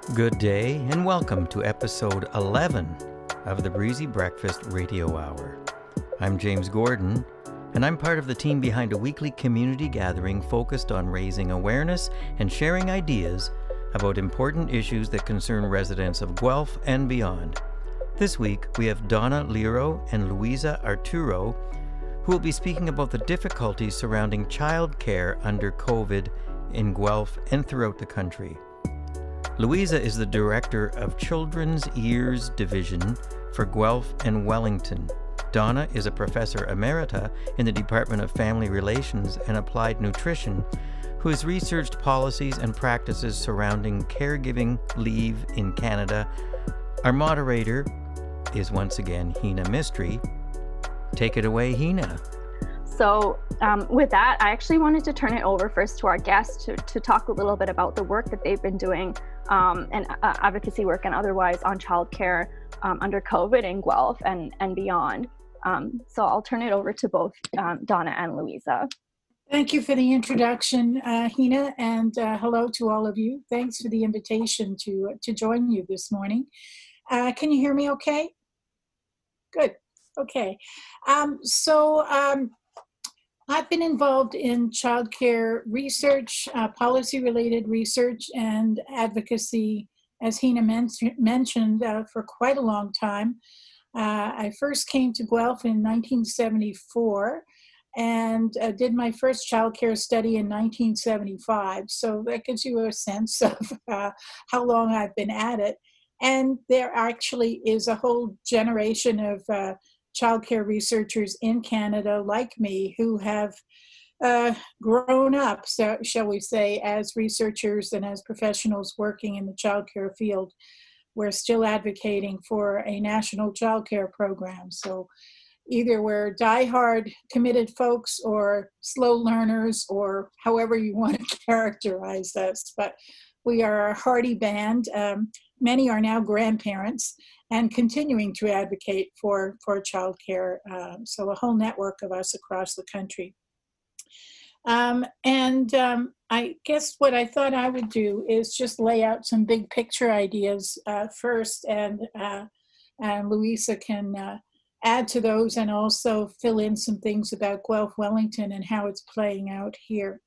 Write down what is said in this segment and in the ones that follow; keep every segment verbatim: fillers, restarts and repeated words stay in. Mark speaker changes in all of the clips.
Speaker 1: Good day and welcome to episode eleven of the Breezy Breakfast Radio Hour. I'm James Gordon, and I'm part of the team behind a weekly community gathering focused on raising awareness and sharing ideas about important issues that concern residents of Guelph and beyond. This week, we have Donna Lero and Luisa Arturo, who will be speaking about the difficulties surrounding childcare under COVID in Guelph and throughout the country. Luisa is the Director of Children's Ears Division for Guelph and Wellington. Donna is a Professor Emerita in the Department of Family Relations and Applied Nutrition, who has researched policies and practices surrounding caregiving leave in Canada. Our moderator is once again Hina Mistry. Take it away, Hina.
Speaker 2: So um, with that, I actually wanted to turn it over first to our guests to, to talk a little bit about the work that they've been doing um, and uh, advocacy work and otherwise on childcare um, under COVID in Guelph and, and beyond. Um, so I'll turn it over to both um, Donna and Luisa.
Speaker 3: Thank you for the introduction, uh, Hina, and uh, hello to all of you. Thanks for the invitation to, to join you this morning. Uh, can you hear me okay? Good. Okay. Um, so um, I've been involved in childcare research, uh, policy-related research and advocacy, as Hina men- mentioned, uh, for quite a long time. Uh, I first came to Guelph in nineteen seventy-four and uh, did my first childcare study in nineteen seventy-five. So that gives you a sense of uh, how long I've been at it. And there actually is a whole generation of uh, childcare researchers in Canada like me who have uh, grown up, so, shall we say, as researchers and as professionals working in the childcare field. We're still advocating for a national childcare program. So either we're diehard committed folks or slow learners or however you want to characterize us, but we are a hardy band. Um, many are now grandparents and continuing to advocate for, for childcare. Uh, so a whole network of us across the country. Um, and um, I guess what I thought I would do is just lay out some big picture ideas uh, first, and, uh, and Luisa can uh, add to those and also fill in some things about Guelph Wellington and how it's playing out here.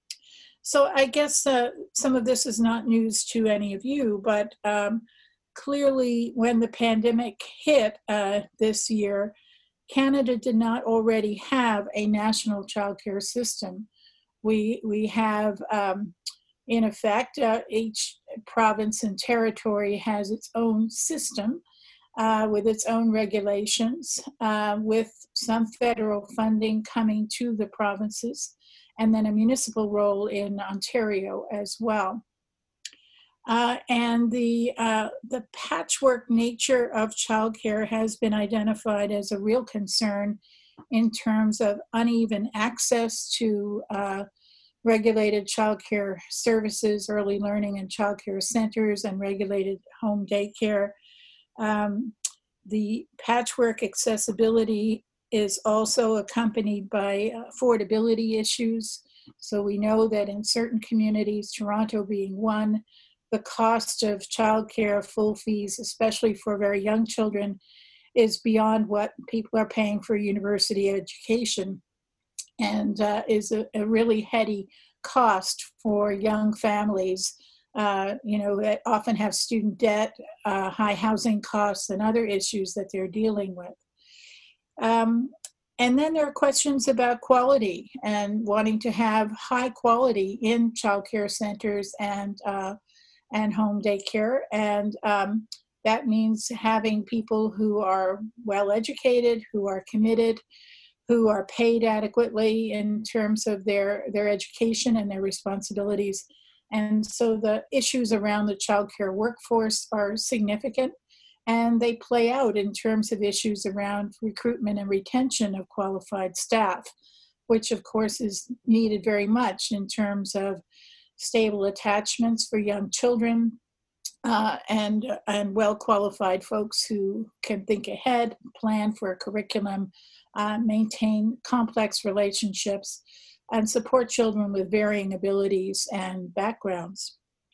Speaker 3: So I guess uh, some of this is not news to any of you, but um, clearly when the pandemic hit uh, this year, Canada did not already have a national childcare system. We, we have, um, in effect, uh, each province and territory has its own system uh, with its own regulations, uh, with some federal funding coming to the provinces, and then a municipal role in Ontario as well. Uh, and the, uh, the patchwork nature of childcare has been identified as a real concern in terms of uneven access to uh, regulated childcare services, early learning and childcare centers, and regulated home daycare. Um, the patchwork accessibility is also accompanied by affordability issues. So we know that in certain communities, Toronto being one, the cost of childcare full fees, especially for very young children, is beyond what people are paying for university education, and uh, is a, a really heady cost for young families, uh, you know, that often have student debt, uh, high housing costs, and other issues that they're dealing with. Um, and then there are questions about quality and wanting to have high quality in childcare centers and uh, and home daycare, and um, that means having people who are well educated, who are committed, who are paid adequately in terms of their, their education and their responsibilities. And so the issues around the childcare workforce are significant, and they play out in terms of issues around recruitment and retention of qualified staff, which of course is needed very much in terms of stable attachments for young children, uh, and, and well-qualified folks who can think ahead, plan for a curriculum, uh, maintain complex relationships, and support children with varying abilities and backgrounds.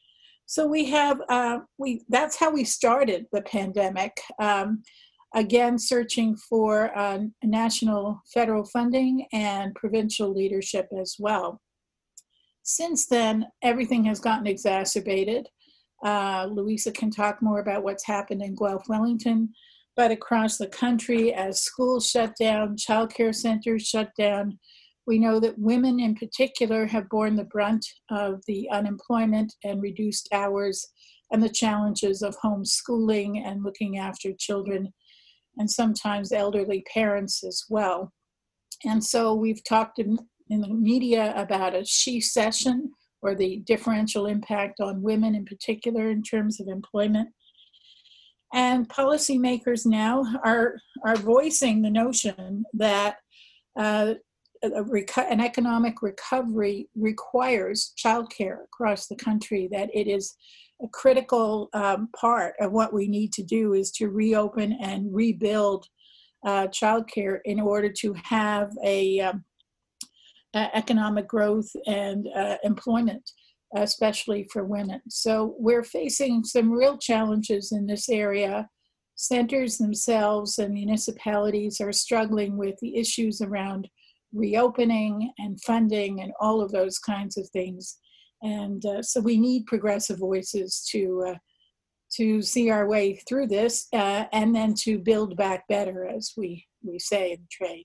Speaker 3: So we have, uh, we that's how we started the pandemic. Um, again, searching for uh, national federal funding and provincial leadership as well. Since then, everything has gotten exacerbated. Uh, Louisa can talk more about what's happened in Guelph, Wellington, but across the country, as schools shut down, childcare centers shut down, we know that women in particular have borne the brunt of the unemployment and reduced hours and the challenges of homeschooling and looking after children and sometimes elderly parents as well. And so we've talked in, in the media about a she-cession, or the differential impact on women in particular in terms of employment. And policymakers now are, are voicing the notion that uh, a reco- an economic recovery requires childcare across the country, that it is a critical um, part of what we need to do is to reopen and rebuild uh, childcare in order to have a um, uh, economic growth and uh, employment, especially for women. So we're facing some real challenges in this area. Centers themselves and municipalities are struggling with the issues around reopening and funding and all of those kinds of things. And uh, so we need progressive voices to uh, to see our way through this uh, and then to build back better, as we, we say in trade.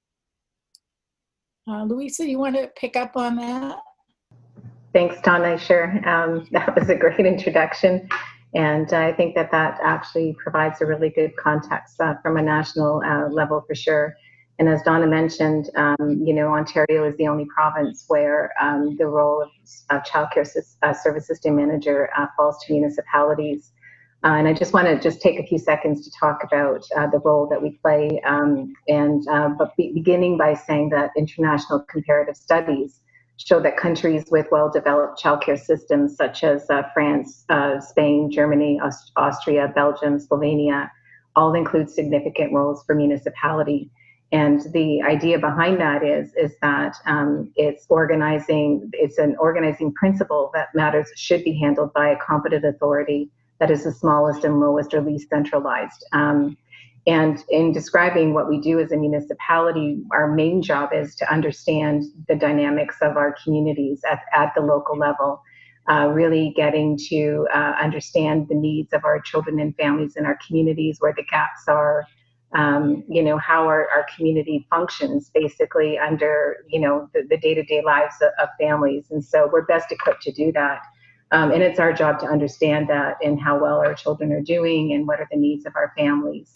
Speaker 3: Uh, Louisa, you want to pick up on that?
Speaker 4: Thanks, Donna. Sure. Um, that was a great introduction. And I think that that actually provides a really good context uh, from a national uh, level for sure. And as Donna mentioned, um, you know, Ontario is the only province where um, the role of uh, childcare uh, service system manager uh, falls to municipalities. Uh, and I just want to just take a few seconds to talk about uh, the role that we play, um, and uh, but be beginning by saying that international comparative studies show that countries with well-developed childcare systems, such as uh, France, uh, Spain, Germany, Aust Austria, Belgium, Slovenia, all include significant roles for municipality. And the idea behind that is, is that um, it's organizing, it's an organizing principle that matters should be handled by a competent authority that is the smallest and lowest or least centralized. Um, and in describing what we do as a municipality, our main job is to understand the dynamics of our communities at, at the local level, uh, really getting to uh, understand the needs of our children and families in our communities, where the gaps are, um, you know, how our, our community functions basically under, you know, the, the day-to-day lives of, of families. And so we're best equipped to do that. Um, and it's our job to understand that and how well our children are doing and what are the needs of our families.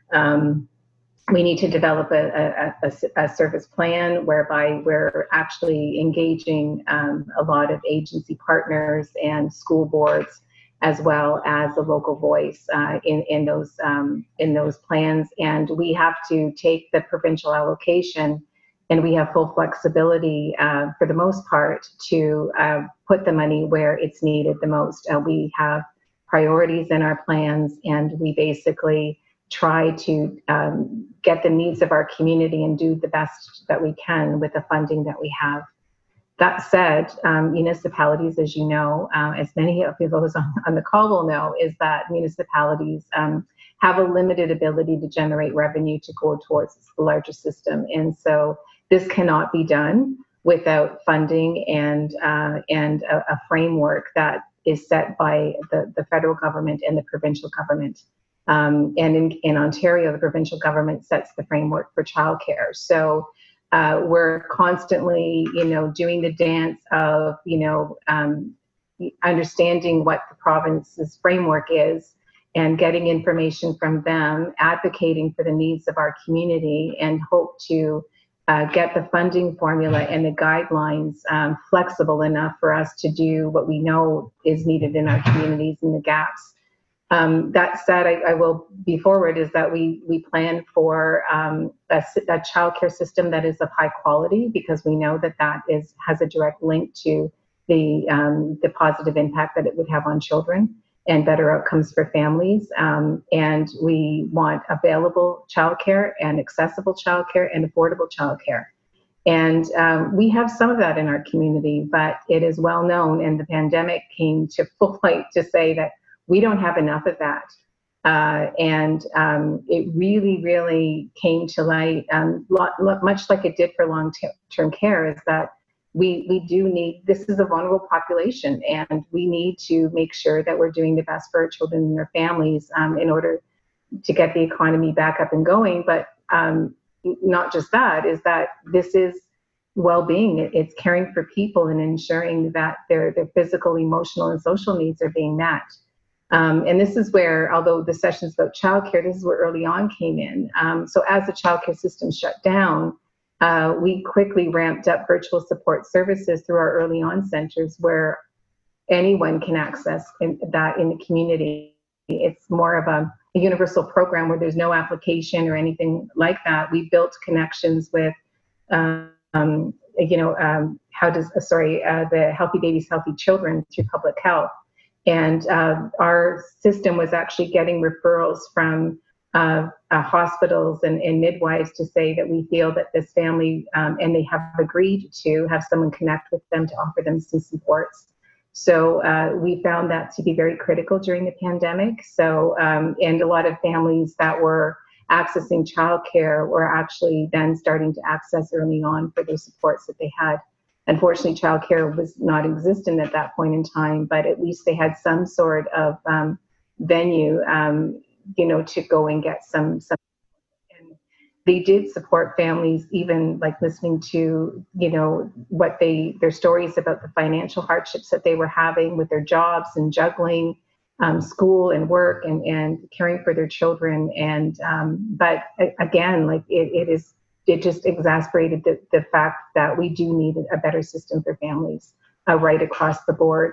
Speaker 4: Um, we need to develop a, a, a, a service plan whereby we're actually engaging um, a lot of agency partners and school boards, as well as a local voice uh, in, in, those, um, in those plans. And we have to take the provincial allocation, and we have full flexibility uh, for the most part to uh, put the money where it's needed the most. Uh, we have priorities in our plans, and we basically try to um, get the needs of our community and do the best that we can with the funding that we have. That said, um, municipalities, as you know, uh, as many of those on, on the call will know, is that municipalities um, have a limited ability to generate revenue to go towards the larger system. And so this cannot be done without funding and, uh, and a, a framework that is set by the, the federal government and the provincial government. Um, and in, in Ontario, the provincial government sets the framework for childcare. So uh, we're constantly, you know, doing the dance of, you know, um, understanding what the province's framework is and getting information from them, advocating for the needs of our community, and hope to uh, get the funding formula and the guidelines um, flexible enough for us to do what we know is needed in our communities and the gaps. Um, that said, I, I will be forward is that we we plan for um, a, a childcare system that is of high quality, because we know that that is has a direct link to the um, the positive impact that it would have on children and better outcomes for families. Um, and we want available childcare and accessible childcare and affordable childcare. And um, we have some of that in our community, but it is well known, and the pandemic came to full light to say that we don't have enough of that. Uh, and um, it really, really came to light, um, lot, lot, much like it did for long-term care, is that we we do need, this is a vulnerable population, and we need to make sure that we're doing the best for our children and their families um, in order to get the economy back up and going. But um, not just that, is that this is well-being. It, it's caring for people and ensuring that their, their physical, emotional, and social needs are being met. Um, and this is where, although the session's about childcare, this is where early on came in. Um, so as the childcare system shut down, uh, we quickly ramped up virtual support services through our early on centers, where anyone can access in, that in the community. It's more of a, a universal program where there's no application or anything like that. We built connections with, um, you know, um, how does, uh, sorry, uh, the Healthy Babies, Healthy Children through public health. And uh, our system was actually getting referrals from uh, uh, hospitals and, and midwives to say that we feel that this family, um, and they have agreed to have someone connect with them to offer them some supports. So uh, we found that to be very critical during the pandemic. So, um, and a lot of families that were accessing childcare were actually then starting to access early on for their supports that they had. Unfortunately, childcare was not existent at that point in time, but at least they had some sort of um, venue, um, you know, to go and get some, some. And they did support families, even like listening to, you know, what they, their stories about the financial hardships that they were having with their jobs and juggling um, school and work and, and caring for their children. And, um, but again, like it, it is, it just exasperated the, the fact that we do need a better system for families uh, right across the board.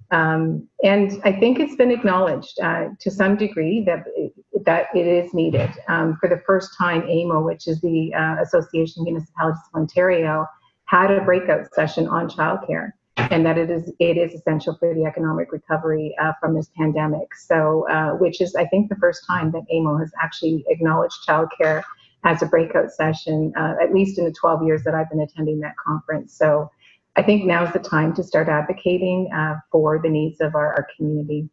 Speaker 4: Um, and I think it's been acknowledged uh, to some degree that it, that it is needed. Um, for the first time, A M O, which is the uh, Association of Municipalities of Ontario, had a breakout session on childcare, and that it is it is essential for the economic recovery uh, from this pandemic. So, uh, which is, I think, the first time that A M O has actually acknowledged childcare as a breakout session, uh, at least in the twelve years that I've been attending that conference. So I think now's the time to start advocating uh, for the needs of our, our community.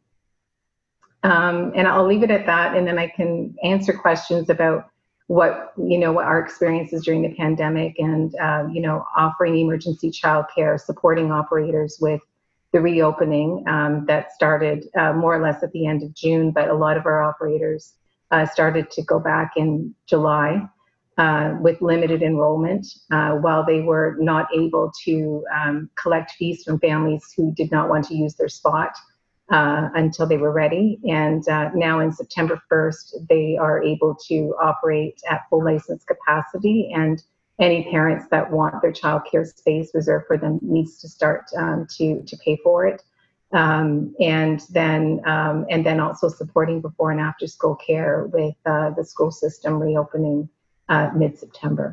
Speaker 4: Um, and I'll leave it at that, and then I can answer questions about what, you know, what our experiences during the pandemic and, uh, you know, offering emergency childcare, supporting operators with the reopening um, that started uh, more or less at the end of June, but a lot of our operators Uh, started to go back in July uh, with limited enrollment uh, while they were not able to um, collect fees from families who did not want to use their spot uh, until they were ready. And uh, now in September first, they are able to operate at full license capacity, and any parents that want their childcare space reserved for them needs to start um, to, to pay for it. Um, and then um, and then also supporting before and after school care with uh, the school system reopening uh, mid-September.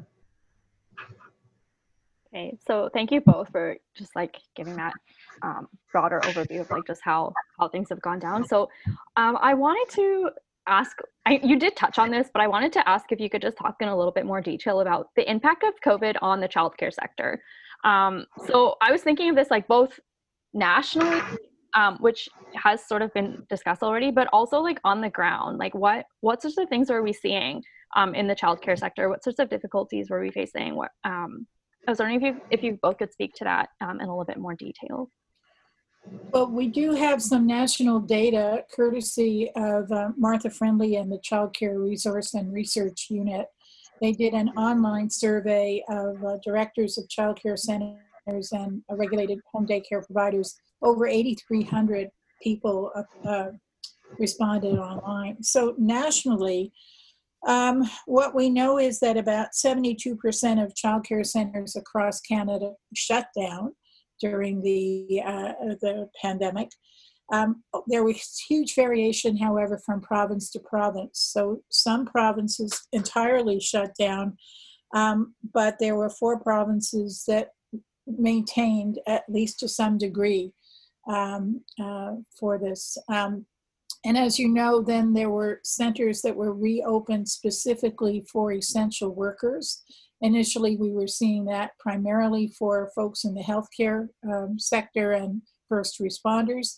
Speaker 2: Okay, so thank you both for just like giving that um, broader overview of like just how how things have gone down. So um, I wanted to ask, I, you did touch on this, but I wanted to ask if you could just talk in a little bit more detail about the impact of COVID on the childcare sector. Um, so I was thinking of this like both nationally, um, which has sort of been discussed already, but also like on the ground, like what what sorts of things are we seeing um, in the childcare sector? What sorts of difficulties were we facing? What um, I was wondering if you if you both could speak to that um, in a little bit more detail.
Speaker 3: Well, we do have some national data courtesy of uh, Martha Friendly and the Child Care Resource and Research Unit. They did an online survey of uh, directors of child care centers and uh, regulated home daycare providers. Over eighty-three hundred people uh, uh, responded online. So nationally, um, what we know is that about seventy-two percent of child care centers across Canada shut down during the uh, the pandemic. Um, there was huge variation, however, from province to province. So some provinces entirely shut down, um, but there were four provinces that maintained, at least to some degree, um, uh, for this. Um, and as you know, then there were centers that were reopened specifically for essential workers. Initially, we were seeing that primarily for folks in the healthcare um, sector and first responders.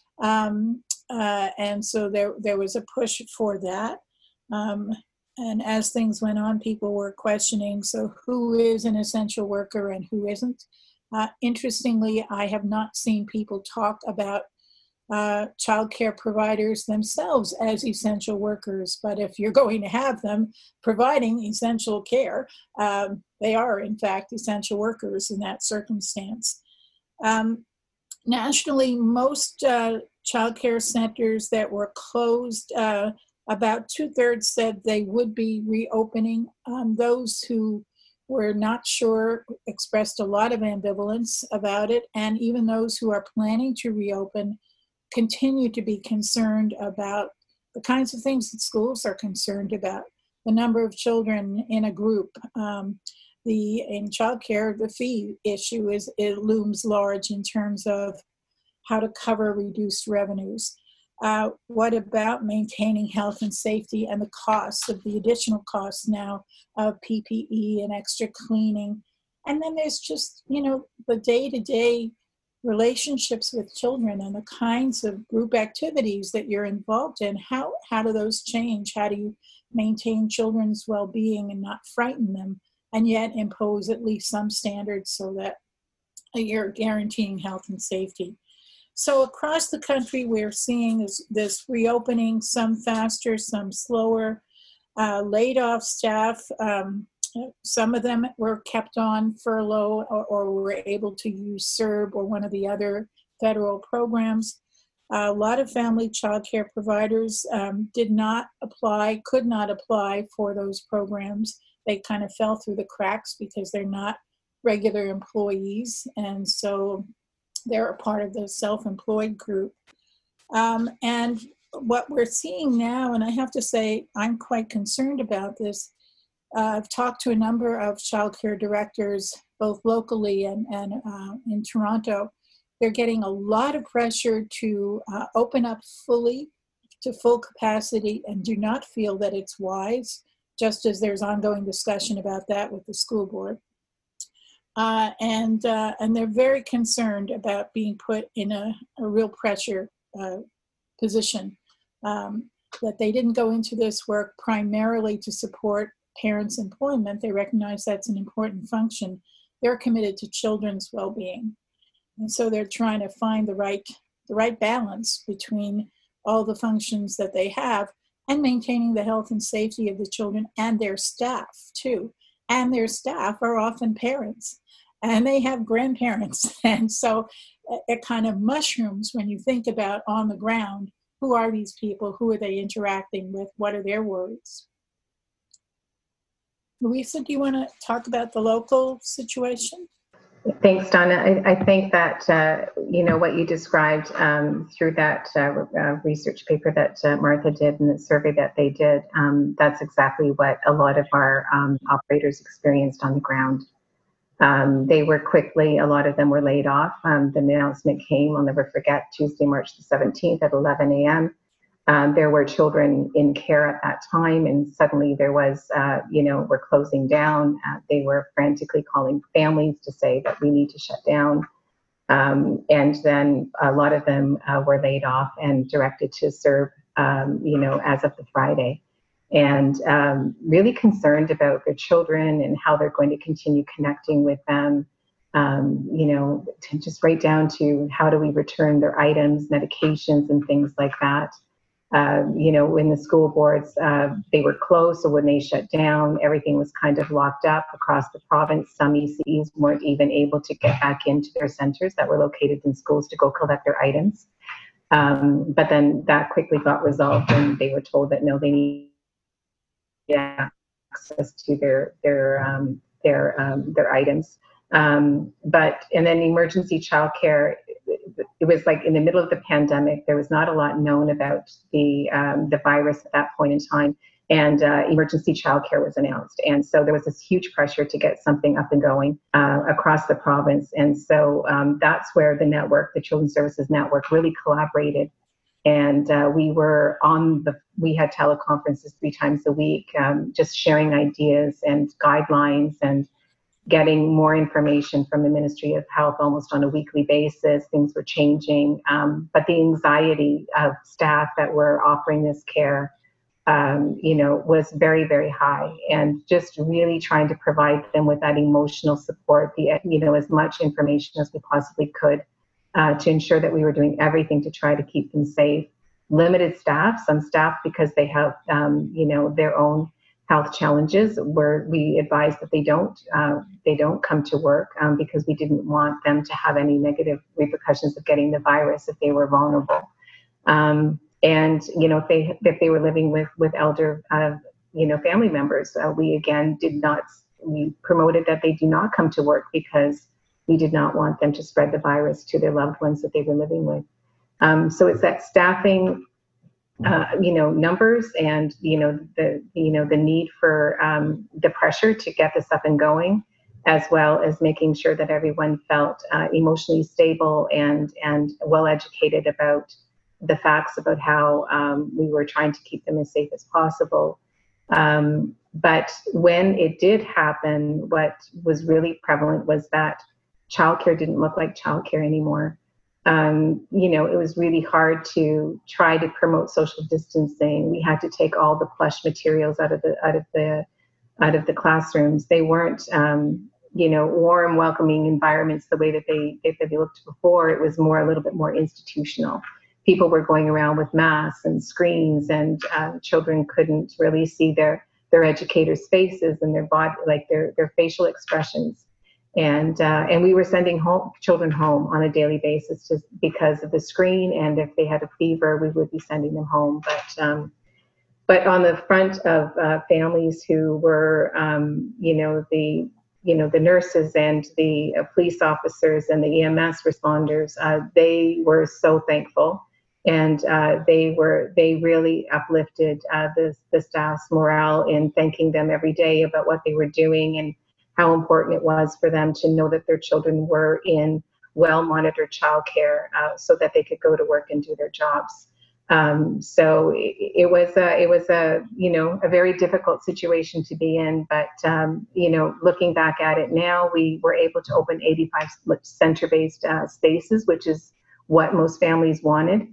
Speaker 3: Um, uh, and so there, there was a push for that. Um, and as things went on, people were questioning, so who is an essential worker and who isn't? Uh, interestingly, I have not seen people talk about uh, childcare providers themselves as essential workers, but if you're going to have them providing essential care, um, they are in fact essential workers in that circumstance. Um, nationally, most uh, childcare centers that were closed, uh, about two-thirds said they would be reopening. Um, those who were not sure expressed a lot of ambivalence about it, and even those who are planning to reopen continue to be concerned about the kinds of things that schools are concerned about. The number of children in a group. Um, the in childcare, the fee issue is it looms large in terms of how to cover reduced revenues. Uh, what about maintaining health and safety and the costs of the additional costs now of P P E and extra cleaning? And then there's just, you know, the day-to-day relationships with children and the kinds of group activities that you're involved in. How, how do those change? How do you maintain children's well-being and not frighten them, and yet impose at least some standards so that you're guaranteeing health and safety? So across the country, we're seeing this, this reopening, some faster, some slower, uh, laid off staff. Um, some of them were kept on furlough or, or were able to use S E R B or one of the other federal programs. Uh, a lot of family child care providers um, did not apply, could not apply for those programs. They kind of fell through the cracks because they're not regular employees. And so they're a part of the self-employed group. Um, and what we're seeing now, and I have to say, I'm quite concerned about this. Uh, I've talked to a number of childcare directors, both locally and, and uh, in Toronto. They're getting a lot of pressure to uh, open up fully to full capacity and do not feel that it's wise, just as there's ongoing discussion about that with the school board. Uh, and uh, and they're very concerned about being put in a, a real pressure uh, position, um, that they didn't go into this work primarily to support parents' employment. They recognize that's an important function. They're committed to children's well-being. And so they're trying to find the right, the right balance between all the functions that they have and maintaining the health and safety of the children and their staff too. And their staff are often parents, and they have grandparents. And so it kind of mushrooms when you think about on the ground, who are these people? Who are they interacting with? What are their worries? Louisa, do you want to talk about the local situation?
Speaker 4: Thanks, Donna. I, I think that, uh, you know, what you described um, through that uh, uh, research paper that uh, Martha did and the survey that they did, um, that's exactly what a lot of our um, operators experienced on the ground. Um, they were quickly, a lot of them were laid off. Um, the announcement came, I'll never forget, Tuesday, March the seventeenth at eleven a.m. Um, there were children in care at that time, and suddenly there was, uh, you know, we're closing down. Uh, they were frantically calling families to say that we need to shut down. Um, and then a lot of them uh, were laid off and directed to S E R B, um, you know, as of the Friday. And um, really concerned about their children and how they're going to continue connecting with them. Um, you know, to just right down to how do we return their items, medications, and things like that. Uh, you know, when the school boards, uh, they were closed, so when they shut down, everything was kind of locked up across the province. Some E C Es weren't even able to get back into their centers that were located in schools to go collect their items. Um, but then that quickly got resolved, and they were told that no, they need access to their their um, their um, their items. Um, but and then emergency childcare. It was like in the middle of the pandemic. There was not a lot known about the um, the virus at that point in time, and uh, emergency childcare was announced. And so there was this huge pressure to get something up and going uh, across the province. And so um, that's where the network, the Children's Services Network, really collaborated And uh, we were on the, we had teleconferences three times a week, um, just sharing ideas and guidelines and getting more information from the Ministry of Health almost on a weekly basis. Things were changing, um, but the anxiety of staff that were offering this care, um, you know, was very, very high. And just really trying to provide them with that emotional support, the, you know, as much information as we possibly could. Uh, to ensure that we were doing everything to try to keep them safe. Limited staff, some staff because they have, um, you know, their own health challenges, where we advise that they don't, uh, they don't come to work um, because we didn't want them to have any negative repercussions of getting the virus if they were vulnerable. Um, and you know, if they if they were living with with elder, uh, you know, family members, uh, we again did not. We promoted that they do not come to work because we did not want them to spread the virus to their loved ones that they were living with. Um, so it's that staffing, uh, you know, numbers and, you know, the, you know, the need for um, the pressure to get this up and going, as well as making sure that everyone felt uh, emotionally stable and, and well-educated about the facts about how um, we were trying to keep them as safe as possible. Um, but when it did happen, what was really prevalent was that childcare didn't look like childcare anymore. Um, you know, it was really hard to try to promote social distancing. We had to take all the plush materials out of the out of the out of the classrooms. They weren't, um, you know, warm, welcoming environments the way that they that they looked before. It was more a little bit more institutional. People were going around with masks and screens, and uh, children couldn't really see their their educators' faces and their body, like their their facial expressions. And uh, and we were sending home children home on a daily basis just because of the screen. And if they had a fever, we would be sending them home. But um, but on the front of uh, families who were, um, you know, the you know the nurses and the uh, police officers and the E M S responders, uh, they were so thankful, and uh, they were they really uplifted uh, the the staff's morale in thanking them every day about what they were doing and how important it was for them to know that their children were in well-monitored childcare uh, so that they could go to work and do their jobs. Um, so it, it was a, it was a, you know, a very difficult situation to be in, but, um, you know, looking back at it now, we were able to open eighty-five center-based uh, spaces, which is what most families wanted.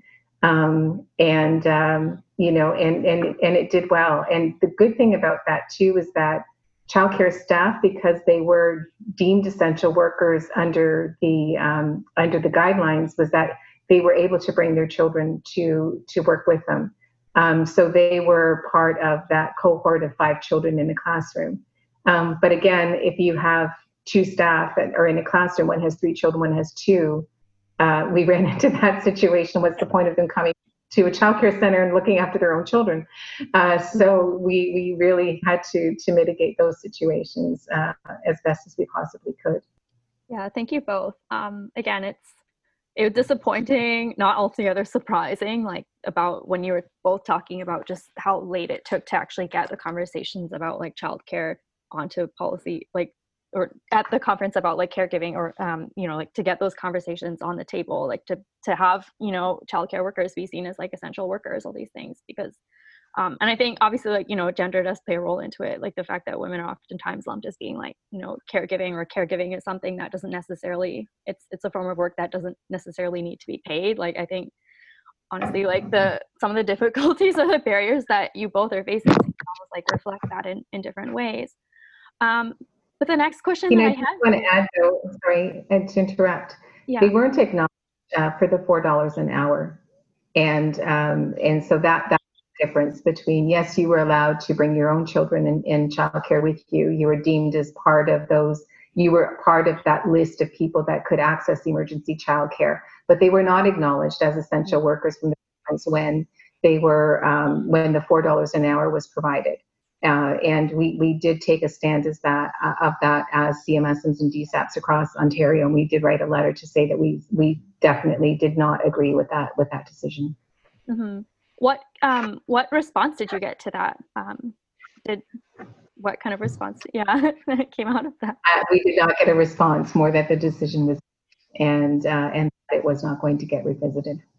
Speaker 4: Um, and, um, you know, and, and, and it did well. And the good thing about that too is that childcare staff, because they were deemed essential workers under the um, under the guidelines, was that they were able to bring their children to to work with them. Um, so they were part of that cohort of five children in the classroom. Um, but again, if you have two staff that are in a classroom, one has three children, one has two, uh, we ran into that situation. What's the point of them coming to a childcare center and looking after their own children? Uh, so we we really had to to mitigate those situations uh, as best as we possibly could.
Speaker 2: Yeah, thank you both. Um, again, it's it was disappointing, not altogether surprising, like about when you were both talking about just how late it took to actually get the conversations about like childcare onto policy, like or at the conference about like caregiving, or um, you know, like to get those conversations on the table, like to to have, you know, childcare workers be seen as like essential workers, all these things, because um, and I think obviously like, you know, gender does play a role into it, like the fact that women are oftentimes lumped as being like, you know, caregiving, or caregiving is something that doesn't necessarily, it's it's a form of work that doesn't necessarily need to be paid. Like I think honestly, like the some of the difficulties or the barriers that you both are facing almost like reflect that in, in different ways. Um, But the next question
Speaker 4: you
Speaker 2: that
Speaker 4: know,
Speaker 2: I
Speaker 4: I just
Speaker 2: had,
Speaker 4: want to add though, sorry to interrupt.
Speaker 2: yeah.
Speaker 4: They weren't acknowledged uh, for the four dollars an hour, and um, and so that that's the difference between, yes, you were allowed to bring your own children in, in childcare with you. You were deemed as part of those. You were part of that list of people that could access emergency childcare, but they were not acknowledged as essential workers from the times when they were um, when the four dollars an hour was provided. Uh, and we, we did take a stand as that uh, of that as C M Ss and D SAPs across Ontario, and we did write a letter to say that we we definitely did not agree with that with that decision.
Speaker 2: Mm-hmm. What um what response did you get to that? Um, did what kind of response? Yeah, came out of that.
Speaker 4: Uh, we did not get a response, more that the decision was and uh, and it was not going to get revisited.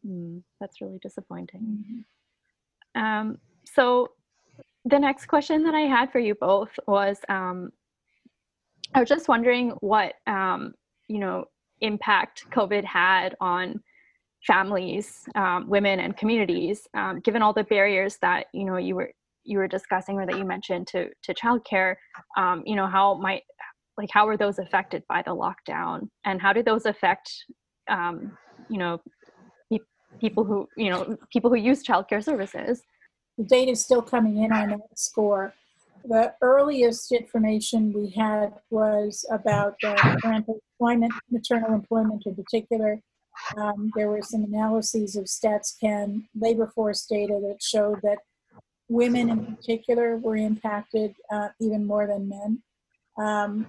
Speaker 2: Mm, that's really disappointing. Um, so the next question that I had for you both was, um, I was just wondering what, um, you know, impact COVID had on families, um, women, and communities, um, given all the barriers that, you know, you were you were discussing or that you mentioned to to childcare. Um, you know, how might like how were those affected by the lockdown, and how did those affect, um, you know, pe- people who you know people who use childcare services?
Speaker 3: The data is still coming in on that score. The earliest information we had was about uh, parental employment, maternal employment in particular. Um, there were some analyses of StatsCan labor force data that showed that women in particular were impacted uh, even more than men, um,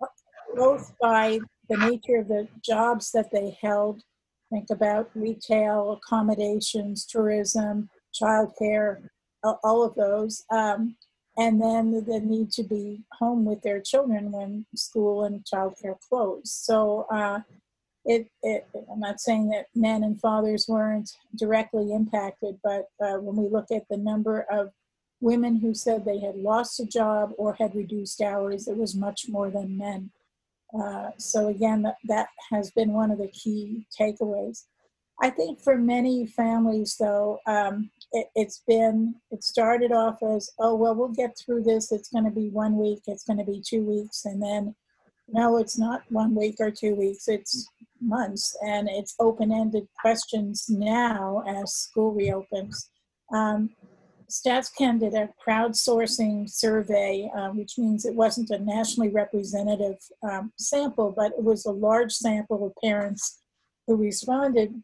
Speaker 3: both by the nature of the jobs that they held. Think about retail, accommodations, tourism, childcare, all of those. Um, and then the need to be home with their children when school and childcare closed. So uh, it, it, I'm not saying that men and fathers weren't directly impacted, but uh, when we look at the number of women who said they had lost a job or had reduced hours, it was much more than men. Uh, so again, that, that has been one of the key takeaways. I think for many families, though, um, it, it's been, it started off as, oh, well, we'll get through this. It's going to be one week. It's going to be two weeks. And then, no, it's not one week or two weeks. It's months. And it's open-ended questions now as school reopens. Um, StatsCan did a crowdsourcing survey, um, which means it wasn't a nationally representative um, sample, but it was a large sample of parents who responded.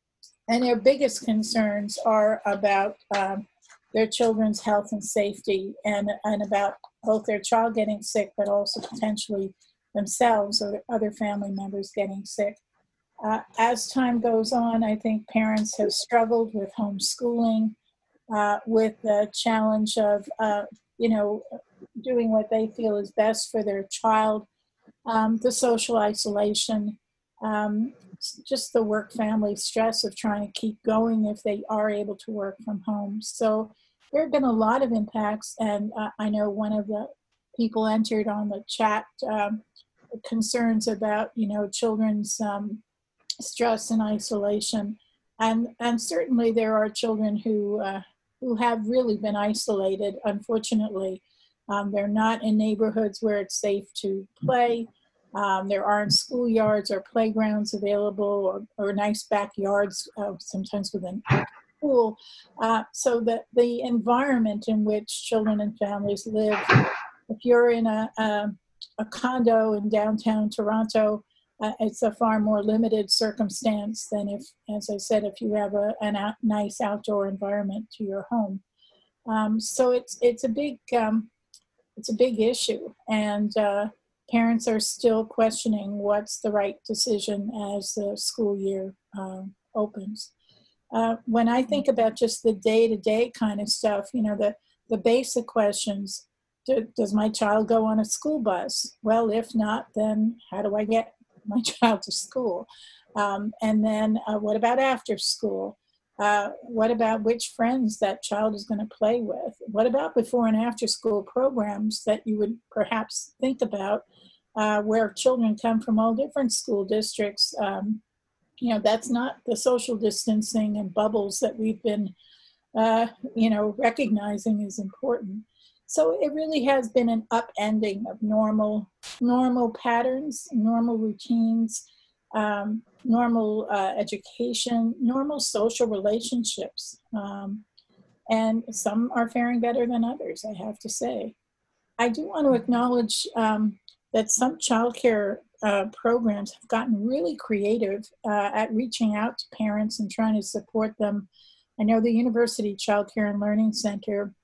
Speaker 3: And their biggest concerns are about um, their children's health and safety, and, and about both their child getting sick, but also potentially themselves or other family members getting sick. Uh, as time goes on, I think parents have struggled with homeschooling, uh, with the challenge of, uh, you know, doing what they feel is best for their child, um, the social isolation, um, just the work family stress of trying to keep going if they are able to work from home. So there have been a lot of impacts, and uh, I know one of the people entered on the chat um, concerns about, you know, children's um, stress and isolation, and and certainly there are children who uh, who have really been isolated. Unfortunately, um, they're not in neighborhoods where it's safe to play. Um, there aren't schoolyards or playgrounds available, or, or nice backyards, uh, sometimes with an pool. Uh, so that the environment in which children and families live, if you're in a, a, a condo in downtown Toronto, uh, it's a far more limited circumstance than if, as I said, if you have a, a out, nice outdoor environment to your home. Um, so it's it's a big um, it's a big issue, and uh, parents are still questioning what's the right decision as the school year uh, opens. Uh, when I think about just the day-to-day kind of stuff, you know, the, the basic questions, do, does my child go on a school bus? Well, if not, then how do I get my child to school? Um, and then uh, what about after school? Uh, what about which friends that child is going to play with? What about before and after school programs that you would perhaps think about, uh, where children come from all different school districts? Um, you know, that's not the social distancing and bubbles that we've been, uh, you know, recognizing is important. So it really has been an upending of normal, normal patterns, normal routines, um, normal uh, education, normal social relationships. Um, and some are faring better than others, I have to say. I do want to acknowledge um, that some childcare uh, programs have gotten really creative uh, at reaching out to parents and trying to support them. I know the University Childcare and Learning Center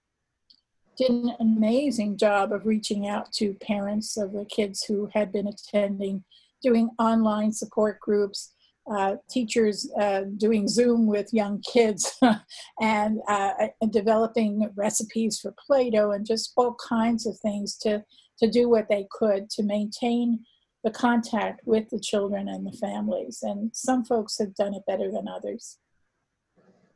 Speaker 3: did an amazing job of reaching out to parents of the kids who had been attending, doing online support groups, uh, teachers uh, doing Zoom with young kids, and, uh, and developing recipes for Play-Doh and just all kinds of things to, to do what they could to maintain the contact with the children and the families. And some folks have done it better than others.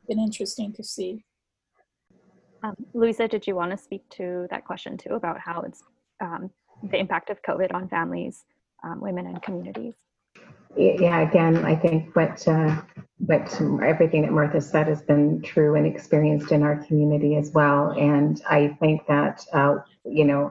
Speaker 3: been interesting to see.
Speaker 2: Um, Louisa, did you want to speak to that question too about how it's um, the impact of COVID on families, um, women, and communities?
Speaker 4: Yeah, again, I think what uh, what everything that Martha said has been true and experienced in our community as well. And I think that uh, you know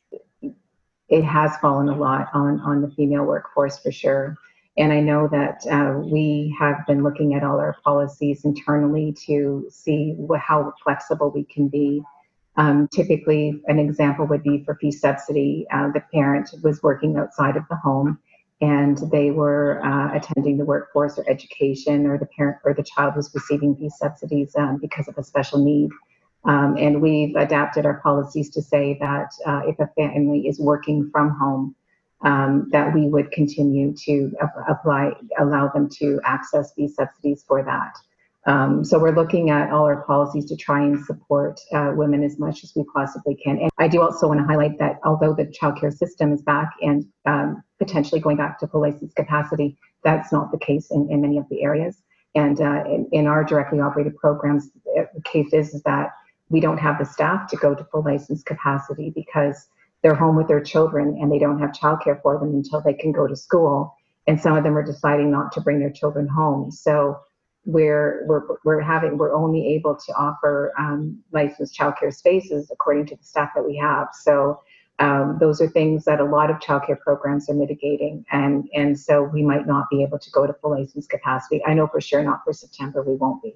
Speaker 4: it has fallen a lot on on the female workforce for sure. And I know that uh, we have been looking at all our policies internally to see what, how flexible we can be. Um, typically, an example would be for fee subsidy. Uh, the parent was working outside of the home, and they were uh, attending the workforce or education, or the parent or the child was receiving fee subsidies um, because of a special need. Um, and we've adapted our policies to say that uh, if a family is working from home, um, that we would continue to apply, allow them to access these subsidies for that. Um, so we're looking at all our policies to try and support uh, women as much as we possibly can. And I do also want to highlight that although the childcare system is back and um, potentially going back to full license capacity, that's not the case in, in many of the areas. And uh, in, in our directly operated programs, the case is, is that we don't have the staff to go to full license capacity because they're home with their children and they don't have childcare for them until they can go to school. And some of them are deciding not to bring their children home. So we're we're we're having we're only able to offer um, licensed childcare spaces according to the staff that we have. So um, those are things that a lot of childcare programs are mitigating, and and so we might not be able to go to full license capacity. I know for sure not for September we won't be.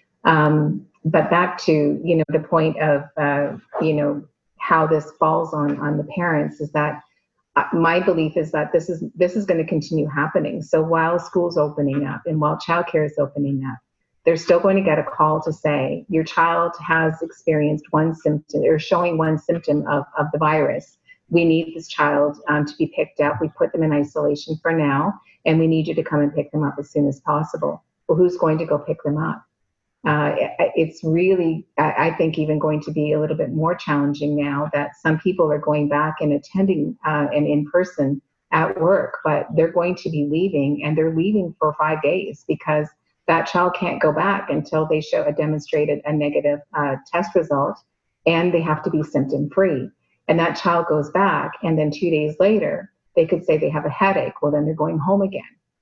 Speaker 4: Um, but back to you know the point of uh, you know how this falls on on the parents is that my belief is that this is this is going to continue happening. So while school's opening up and while childcare is opening up, they're still going to get a call to say your child has experienced one symptom or showing one symptom of, of the virus. We need this child um, to be picked up. We put them in isolation for now, and we need you to come and pick them up as soon as possible. Well, who's going to go pick them up? Uh, it's really, I think, even going to be a little bit more challenging now that some people are going back and attending uh, and in person at work, but they're going to be leaving, and they're leaving for five days because that child can't go back until they show a demonstrated a negative uh, test result, and they have to be symptom free. And that child goes back, and then two days later, they could say they have a headache. Well, then they're going home again.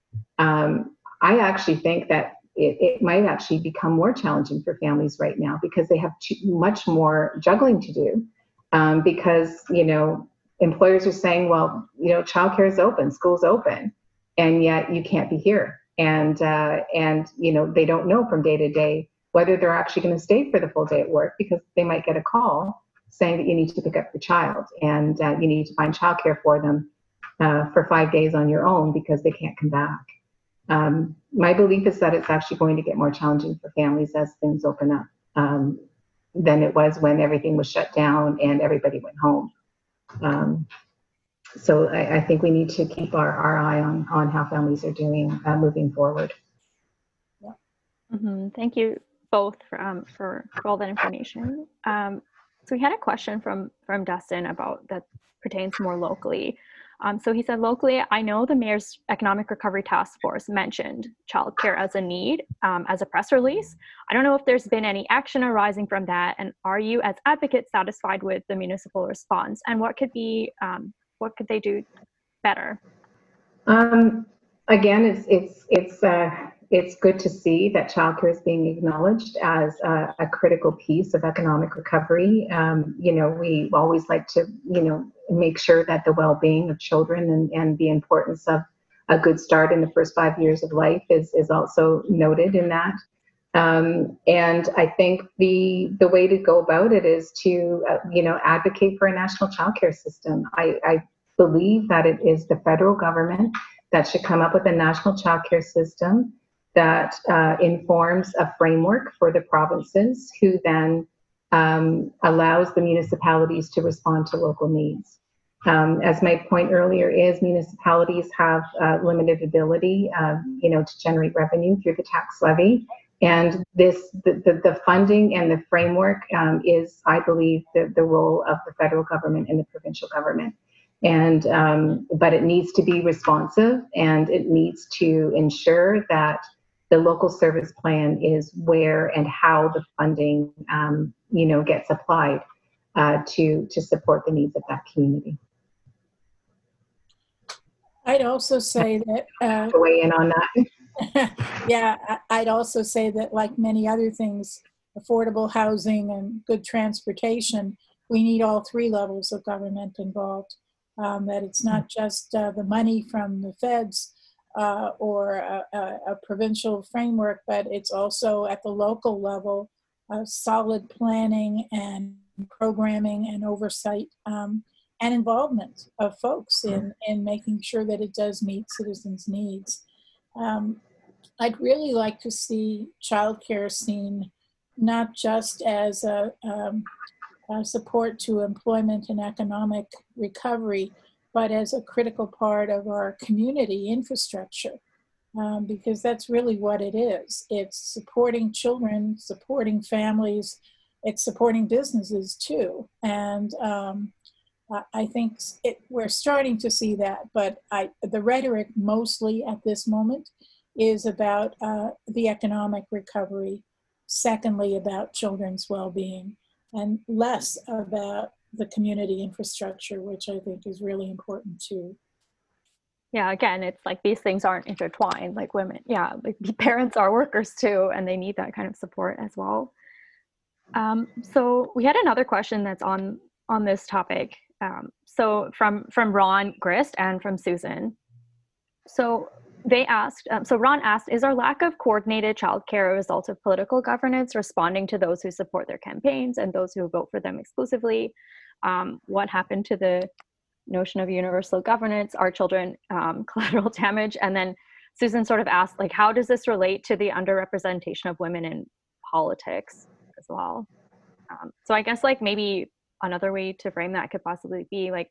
Speaker 4: Um, I actually think that It, it might actually become more challenging for families right now because they have too much more juggling to do um, because, you know, employers are saying, well, you know, childcare is open, school's open, and yet you can't be here. And, uh, and you know, they don't know from day to day whether they're actually going to stay for the full day at work because they might get a call saying that you need to pick up the child and uh, you need to find childcare for them uh, for five days on your own because they can't come back. Um, my belief is that it's actually going to get more challenging for families as things open up um, than it was when everything was shut down and everybody went home. Um, so I, I think we need to keep our, our eye on, on how families are doing uh, moving forward.
Speaker 2: Mm-hmm. Thank you both for, um, for, for all that information. Um, so we had a question from, from Dustin about that pertains more locally. Um, so he said, locally, I know the Mayor's Economic Recovery Task Force mentioned childcare as a need um, as a press release. I don't know if there's been any action arising from that, and are you as advocates satisfied with the municipal response? And what could be, um, what could they do better?
Speaker 4: Um, again, it's it's it's uh, it's good to see that childcare is being acknowledged as a, a critical piece of economic recovery. Um, you know, we always like to, you know, make sure that the well-being of children and, and the importance of a good start in the first five years of life is, is also noted in that. Um, and I think the the way to go about it is to, uh, you know, advocate for a national childcare system. I, I believe that it is the federal government that should come up with a national childcare system that uh, informs a framework for the provinces, who then um, allows the municipalities to respond to local needs. Um, as my point earlier is, municipalities have uh, limited ability, uh, you know, to generate revenue through the tax levy. And this, the, the, the funding and the framework um, is, I believe, the, the role of the federal government and the provincial government. And, um, but it needs to be responsive, and it needs to ensure that the local service plan is where and how the funding, um, you know, gets applied uh, to, to support the needs of that community.
Speaker 3: I'd also say that uh,
Speaker 4: to weigh in on that.
Speaker 3: yeah, I'd also say that, like many other things, affordable housing and good transportation, we need all three levels of government involved. Um, that it's not just uh, the money from the feds uh, or a, a, a provincial framework, but it's also at the local level, uh, solid planning and programming and oversight um, and involvement of folks in, in making sure that it does meet citizens' needs. Um, I'd really like to see childcare seen not just as a, um, a support to employment and economic recovery, but as a critical part of our community infrastructure, um, because that's really what it is. It's supporting children, supporting families, it's supporting businesses too. And um, I think it, we're starting to see that, but I, the rhetoric mostly at this moment is about uh, the economic recovery, secondly about children's well-being, and less about the community infrastructure, which I think is really important too.
Speaker 2: Yeah, again, it's like these things aren't intertwined, like women, yeah, like parents are workers too, and they need that kind of support as well. Um, so we had another question that's on, on this topic. Um, so from, from Ron Grist and from Susan. So they asked, um, so Ron asked, is our lack of coordinated childcare a result of political governance responding to those who support their campaigns and those who vote for them exclusively? Um, what happened to the notion of universal governance? Are children um, collateral damage? And then Susan sort of asked, like, how does this relate to the underrepresentation of women in politics as well? Um, so I guess like maybe another way to frame that could possibly be like,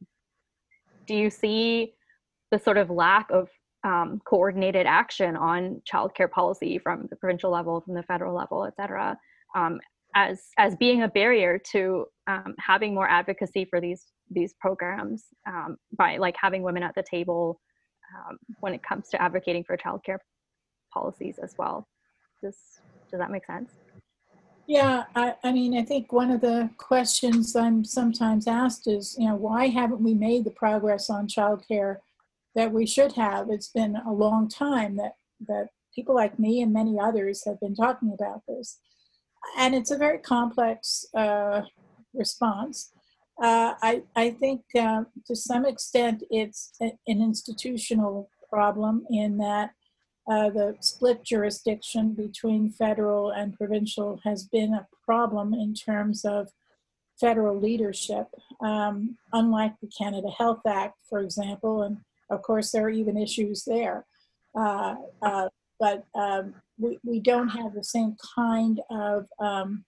Speaker 2: do you see the sort of lack of um, coordinated action on childcare policy from the provincial level, from the federal level, et cetera, um, as, as being a barrier to um, having more advocacy for these, these programs um, by like having women at the table um, when it comes to advocating for childcare policies as well? Does, does that make sense?
Speaker 3: Yeah, I, I mean, I think one of the questions I'm sometimes asked is, you know, why haven't we made the progress on childcare that we should have? It's been a long time that, that people like me and many others have been talking about this. And it's a very complex uh, response. Uh, I, I think uh, to some extent it's a, an institutional problem in that Uh, the split jurisdiction between federal and provincial has been a problem in terms of federal leadership, um, unlike the Canada Health Act, for example, and of course there are even issues there. Uh, uh, but um, we, we don't have the same kind of um,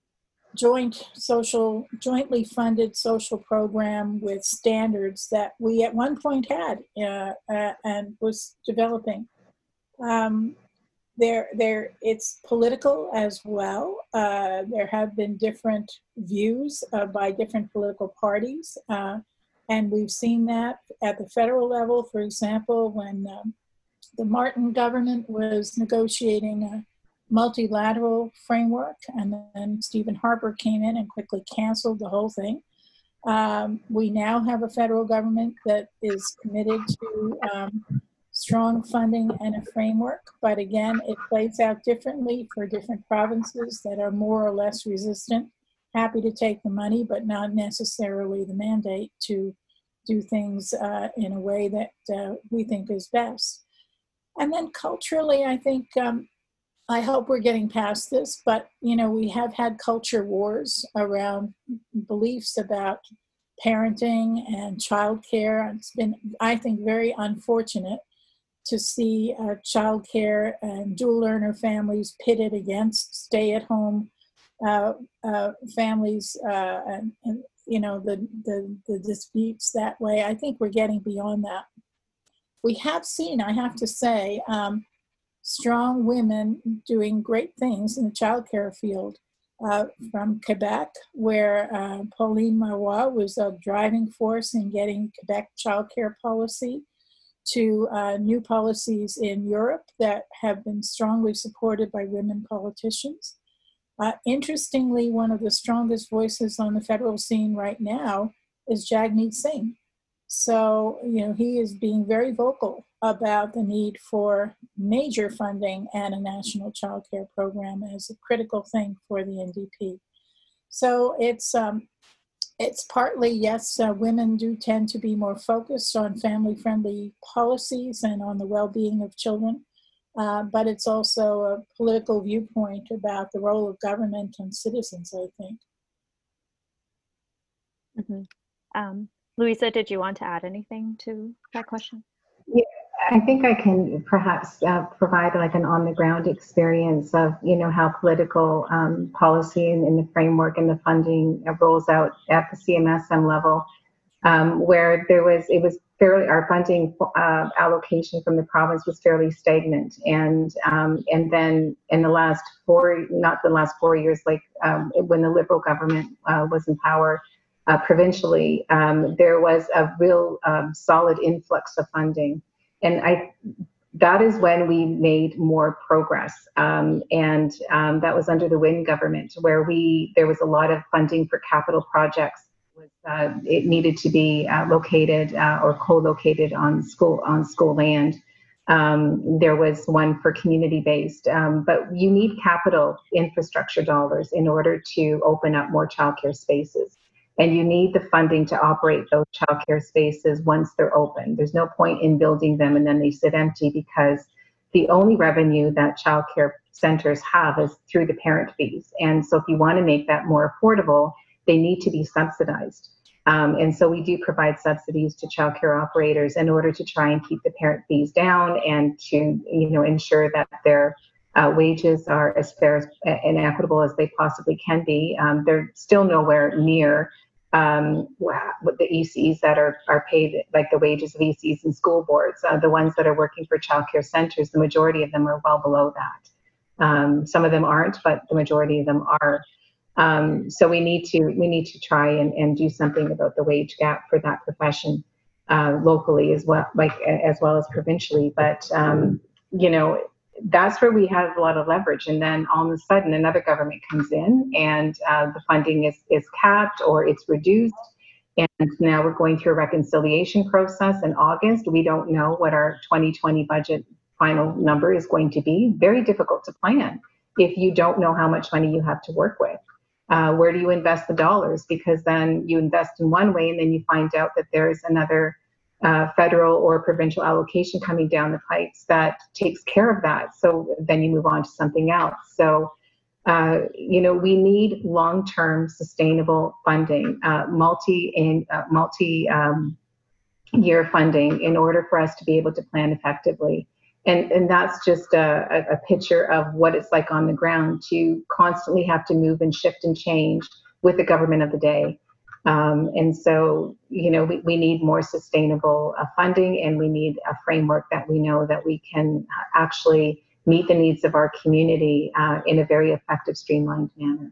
Speaker 3: joint social, jointly funded social program with standards that we at one point had uh, uh, and was developing. Um, there, there, it's political as well. Uh, there have been different views uh, by different political parties. Uh, and we've seen that at the federal level, for example, when um, the Martin government was negotiating a multilateral framework, and then Stephen Harper came in and quickly canceled the whole thing. Um, we now have a federal government that is committed to um, strong funding and a framework, but again, it plays out differently for different provinces that are more or less resistant, happy to take the money, but not necessarily the mandate to do things uh, in a way that uh, we think is best. And then culturally, I think, um, I hope we're getting past this, but you know, we have had culture wars around beliefs about parenting and childcare. It's been, I think, very unfortunate to see uh, childcare and dual learner families pitted against stay-at-home uh, uh, families, uh, and, and you know the, the the disputes that way. I think we're getting beyond that. We have seen, I have to say, um, strong women doing great things in the childcare field. Uh, from Quebec, where uh, Pauline Marois was a driving force in getting Quebec childcare policy, to uh, new policies in Europe that have been strongly supported by women politicians. Uh, interestingly, one of the strongest voices on the federal scene right now is Jagmeet Singh. So, you know, he is being very vocal about the need for major funding and a national child care program as a critical thing for the N D P. So it's um, it's partly, yes, uh, women do tend to be more focused on family-friendly policies and on the well-being of children, uh, but it's also a political viewpoint about the role of government and citizens, I think.
Speaker 2: Mm-hmm. Um, Louisa, did you want to add anything to that question?
Speaker 4: Yeah, I think I can perhaps uh, provide like an on-the-ground experience of, you know, how political um, policy and, and the framework and the funding uh, rolls out at the C M S M level, um, where there was, it was fairly, our funding uh, allocation from the province was fairly stagnant. And um, and then in the last four, not the last four years, like um, when the Liberal government uh, was in power, Uh, provincially, um, there was a real um, solid influx of funding. And I, that is when we made more progress. Um, and um, that was under the Wynne government, where we, there was a lot of funding for capital projects. Uh, it needed to be uh, located uh, or co-located on school, on school land. Um, there was one for community-based, um, but you need capital infrastructure dollars in order to open up more childcare spaces. And you need the funding to operate those childcare spaces once they're open. There's no point in building them and then they sit empty, because the only revenue that childcare centers have is through the parent fees. And so if you want to make that more affordable, they need to be subsidized. Um, and so we do provide subsidies to childcare operators in order to try and keep the parent fees down and to, you know, ensure that their uh, wages are as fair and equitable as they possibly can be. Um, they're still nowhere near um, with the E Cs that are, are paid, like the wages of E Cs and school boards. Uh, the ones that are working for childcare centers, the majority of them are well below that. Um, some of them aren't, but the majority of them are. Um, so we need to we need to try and, and do something about the wage gap for that profession uh, locally as well, like as well as provincially. But um, you know, that's where we have a lot of leverage. And then all of a sudden another government comes in and uh, the funding is, is capped or it's reduced. And now we're going through a reconciliation process in August. We don't know what our twenty twenty budget final number is going to be. Very difficult to plan if you don't know how much money you have to work with. Uh, where do you invest the dollars? Because then you invest in one way and then you find out that there's another Uh, federal or provincial allocation coming down the pipes that takes care of that. So then you move on to something else. So, uh, you know, we need long-term sustainable funding, uh, multi in uh, multi um, year funding in order for us to be able to plan effectively. And and that's just a, a picture of what it's like on the ground to constantly have to move and shift and change with the government of the day. Um, and so, you know, we, we need more sustainable uh, funding, and we need a framework that we know that we can actually meet the needs of our community uh, in a very effective, streamlined manner.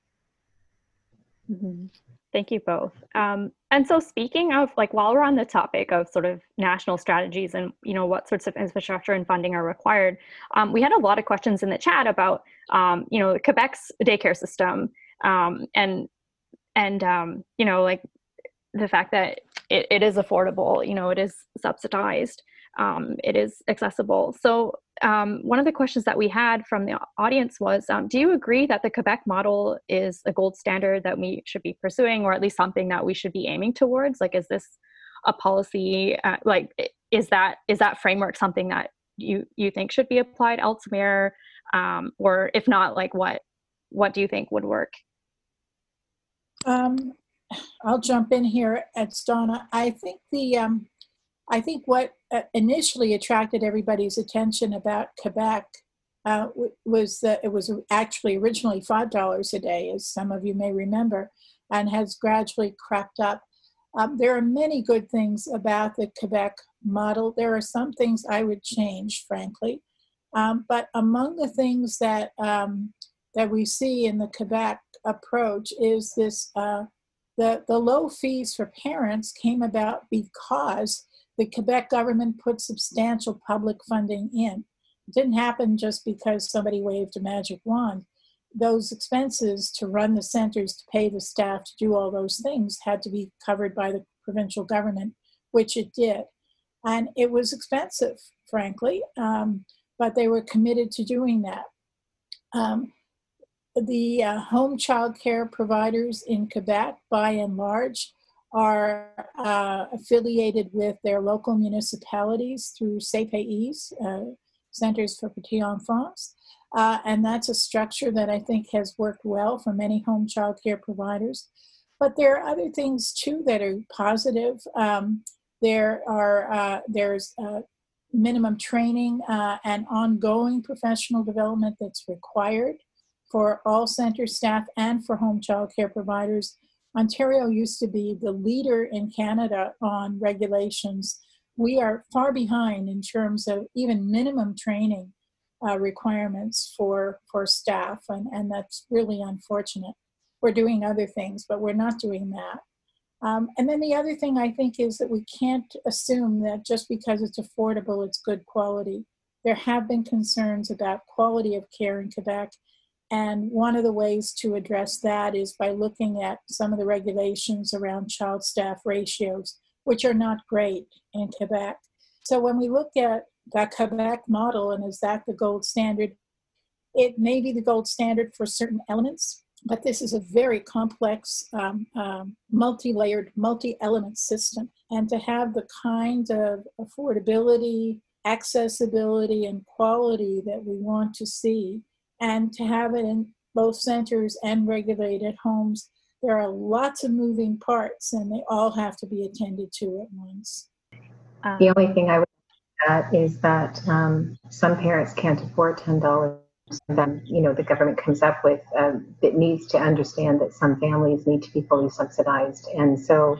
Speaker 2: Mm-hmm. Thank you both. Um, and so speaking of, like, while we're on the topic of sort of national strategies and, you know, what sorts of infrastructure and funding are required, um, we had a lot of questions in the chat about, um, you know, Quebec's daycare system um, and And, um, you know, like the fact that it, it is affordable, you know, it is subsidized, um, it is accessible. So um, one of the questions that we had from the audience was, um, do you agree that the Quebec model is a gold standard that we should be pursuing, or at least something that we should be aiming towards? Like, is this a policy, uh, like, is that is that framework something that you, you think should be applied elsewhere? Um, or if not, like, what, what do you think would work?
Speaker 3: Um, I'll jump in here at Donna. I think the um, I think what uh, initially attracted everybody's attention about Quebec uh, w- was that it was actually originally five dollars a day, as some of you may remember, and has gradually crept up. Um, there are many good things about the Quebec model. There are some things I would change, frankly, um, but among the things that um, that we see in the Quebec approach is this, uh, the, the low fees for parents came about because the Quebec government put substantial public funding in. It didn't happen just because somebody waved a magic wand. Those expenses to run the centers, to pay the staff, to do all those things had to be covered by the provincial government, which it did. And it was expensive, frankly, um, but they were committed to doing that. Um, the uh, home child care providers in Quebec, by and large, are uh, affiliated with their local municipalities through C P E S, uh, Centers for Petits Enfants. Uh, and that's a structure that I think has worked well for many home child care providers. But there are other things too that are positive. Um, there are uh, there's uh, minimum training uh, and ongoing professional development that's required for all center staff and for home child care providers. Ontario used to be the leader in Canada on regulations. We are far behind in terms of even minimum training uh, requirements for, for staff, and, and that's really unfortunate. We're doing other things, but we're not doing that. Um, and then the other thing I think is that we can't assume that just because it's affordable, it's good quality. There have been concerns about quality of care in Quebec. And one of the ways to address that is by looking at some of the regulations around child staff ratios, which are not great in Quebec. So when we look at the Quebec model, and is that the gold standard, it may be the gold standard for certain elements, but this is a very complex, um, um, multi-layered, multi-element system. And to have the kind of affordability, accessibility, and quality that we want to see, and to have it in both centers and regulated homes, there are lots of moving parts, and they all have to be attended to at once.
Speaker 4: Um, the only thing I would add is that um, some parents can't afford ten dollars. Then, you know, the government comes up with uh, it needs to understand that some families need to be fully subsidized. And so,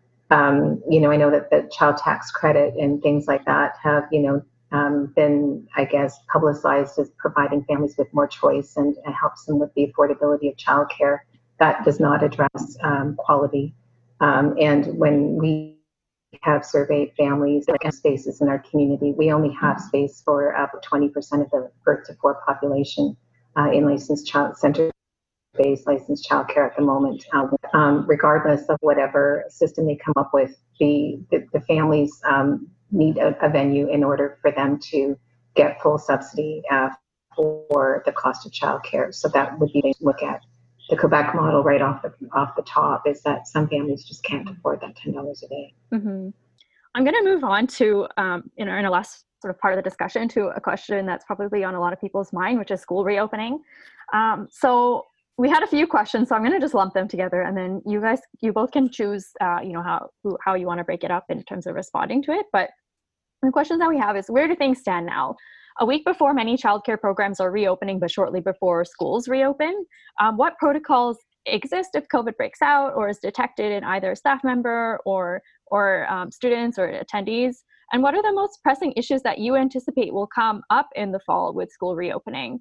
Speaker 4: um, you know, I know that the child tax credit and things like that have, you know, Um, been, I guess, publicized as providing families with more choice and, and helps them with the affordability of childcare. That does not address um, quality. Um, and when we have surveyed families and spaces in our community, we only have space for about twenty percent of the birth to four population uh, in licensed child center-based licensed childcare at the moment. Um, um, regardless of whatever system they come up with, the, the, the families um, need a, a venue in order for them to get full subsidy uh, for the cost of childcare. So that would be to look at the Quebec model right off the off the top, is that some families just can't afford that ten dollars a day.
Speaker 2: Mm-hmm. I'm going to move on to, um, in, our, in our last sort of part of the discussion, to a question that's probably on a lot of people's mind, which is school reopening. Um, so we had a few questions, so I'm going to just lump them together, and then you guys, you both can choose, uh, you know, how who, how you want to break it up in terms of responding to it. But the questions that we have is, where do things stand now? A week before many childcare programs are reopening, but shortly before schools reopen, um, what protocols exist if COVID breaks out or is detected in either a staff member or or um, students or attendees? And what are the most pressing issues that you anticipate will come up in the fall with school reopening?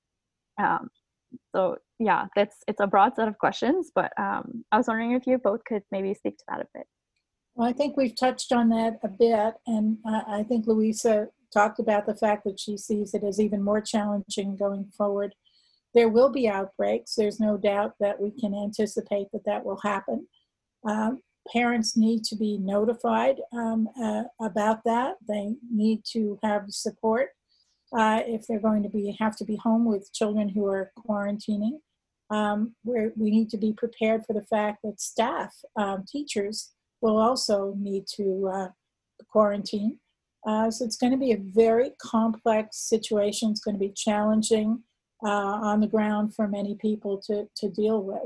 Speaker 2: Um, so yeah, that's it's a broad set of questions, but um, I was wondering if you both could maybe speak to that a bit.
Speaker 3: Well, I think we've touched on that a bit, and uh, I think Louisa talked about the fact that she sees it as even more challenging going forward. There will be outbreaks. There's no doubt that we can anticipate that that will happen. Um, parents need to be notified um, uh, about that. They need to have support uh, if they're going to be have to be home with children who are quarantining. Um, where we need to be prepared for the fact that staff, um, teachers, will also need to uh, quarantine. Uh, so it's going to be a very complex situation. It's going to be challenging uh, on the ground for many people to, to deal with.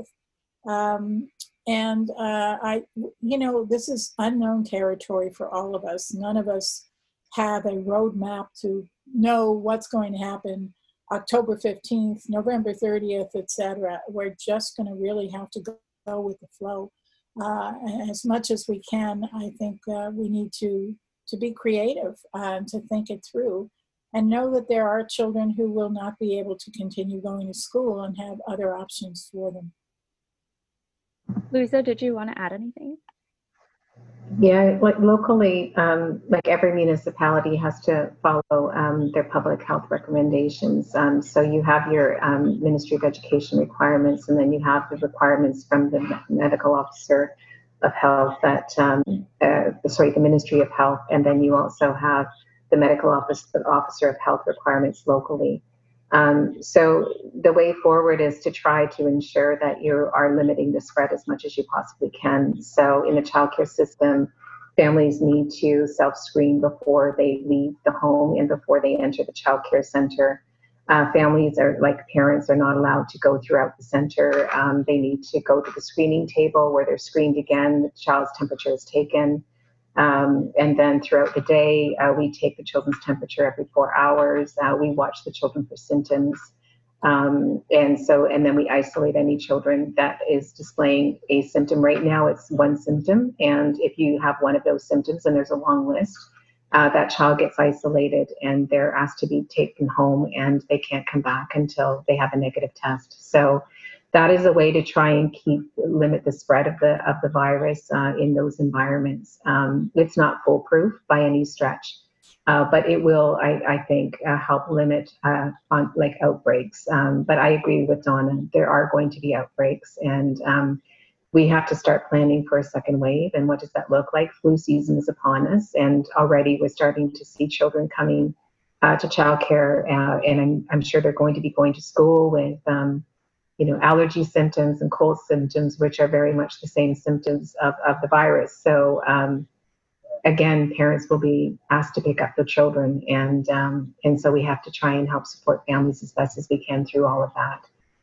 Speaker 3: Um, and uh, I, you know, this is unknown territory for all of us. None of us have a roadmap to know what's going to happen October fifteenth, November thirtieth, et cetera. We're just going to really have to go, go with the flow. Uh, as much as we can, I think uh, we need to, to be creative uh, to think it through and know that there are children who will not be able to continue going to school and have other options for them.
Speaker 2: Louisa, did you want to add anything?
Speaker 4: Yeah, like locally, um, like every municipality has to follow um, their public health recommendations. Um, so you have your um, Ministry of Education requirements, and then you have the requirements from the medical officer of health that, um, uh, sorry, the Ministry of Health, and then you also have the medical office, the officer of health requirements locally. Um, so the way forward is to try to ensure that you are limiting the spread as much as you possibly can. So in the childcare system, families need to self-screen before they leave the home and before they enter the childcare center. Uh, families are like parents are not allowed to go throughout the center. Um, they need to go to the screening table where they're screened again. The child's temperature is taken. Um, and then throughout the day, uh, we take the children's temperature every four hours. Uh, we watch the children for symptoms. Um, and so, and then we isolate any children that is displaying a symptom. Right now, it's one symptom. And if you have one of those symptoms, and there's a long list, uh, that child gets isolated and they're asked to be taken home, and they can't come back until they have a negative test. So that is a way to try and keep limit the spread of the of the virus uh, in those environments. Um, it's not foolproof by any stretch, uh, but it will, I, I think, uh, help limit uh, on like outbreaks. Um, but I agree with Donna. There are going to be outbreaks, and um, we have to start planning for a second wave. And what does that look like? Flu season is upon us, and already we're starting to see children coming uh, to childcare, uh, and I'm, I'm sure they're going to be going to school with. Um, you know, allergy symptoms and cold symptoms, which are very much the same symptoms of, of the virus. So um, again, parents will be asked to pick up their children. And, um, and so we have to try and help support families as best as we can through all of that.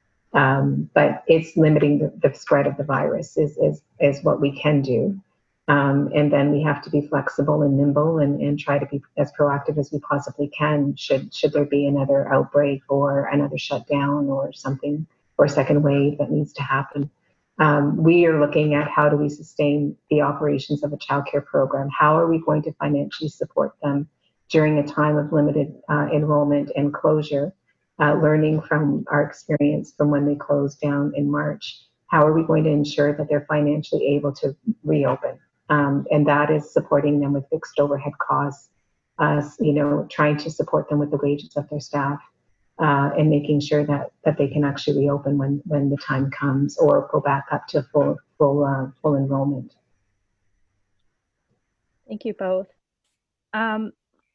Speaker 4: Um, but it's limiting the, the spread of the virus is, is, is what we can do. Um, and then we have to be flexible and nimble and, and try to be as proactive as we possibly can should, should there be another outbreak or another shutdown or something, or second wave that needs to happen. Um, we are looking at how do we sustain the operations of a childcare program? How are we going to financially support them during a time of limited uh, enrollment and closure, uh, learning from our experience from when they closed down in March? How are we going to ensure that they're financially able to reopen? Um, and that is supporting them with fixed overhead costs, uh, you know, trying to support them with the wages of their staff. Uh, and making sure that, that they can actually reopen when, when the time comes, or go back up to full full uh, full enrollment.
Speaker 2: Thank you both. Um,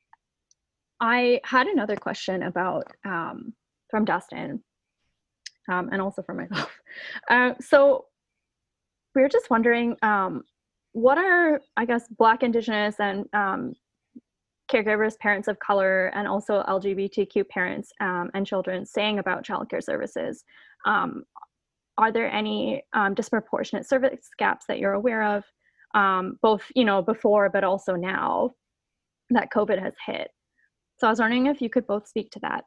Speaker 2: I had another question about um, from Dustin, um, and also from myself. Uh, so we were just wondering, um, what are, I guess, Black, Indigenous, and um, caregivers, parents of color, and also L G B T Q parents um, and children saying about childcare services? Um, are there any um, disproportionate service gaps that you're aware of, um, both, you know, before, but also now that COVID has hit? So I was wondering if you could both speak to that.